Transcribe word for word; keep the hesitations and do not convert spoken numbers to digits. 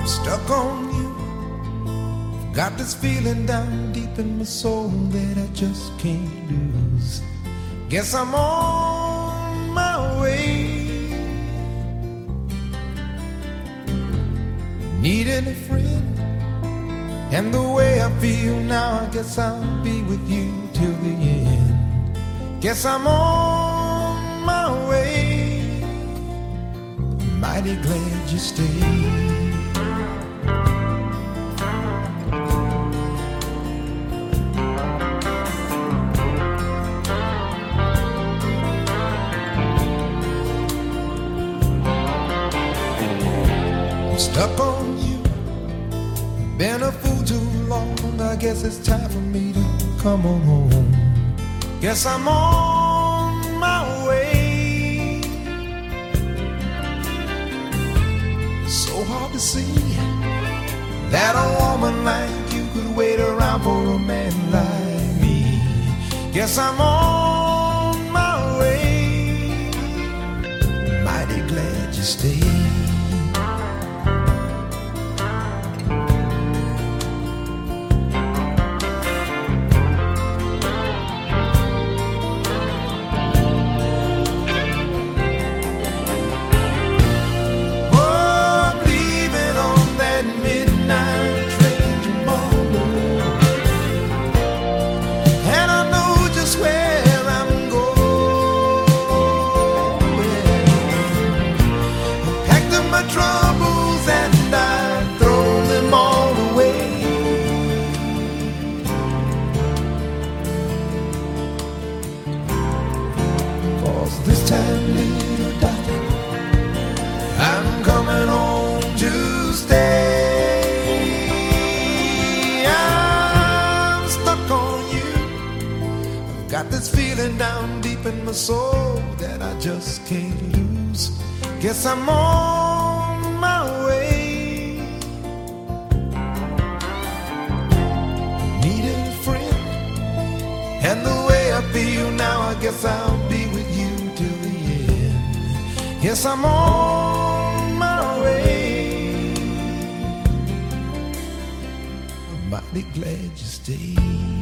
Stuck on you. Got this feeling down deep in my soul that I just can't lose. Guess I'm on my way. Needing a friend, and the way I feel now, I guess I'll be with you till the end. Guess I'm on my way. Mighty glad you stayed. Stuck on you, been a fool too long. I guess it's time for me to come on home. Guess I'm on my way. So hard to see that a woman like you could wait around for a man like me. Guess I'm on my way. Mighty glad you stayed. This time, little darling, I'm coming home to stay. I'm stuck on you. I've got this feeling down deep in my soul that I just can't lose. Guess I'm on my way. Need a friend, and the way I feel now, I guess I'll be with you. Yes, I'm on my way. I'm mighty glad you stayed.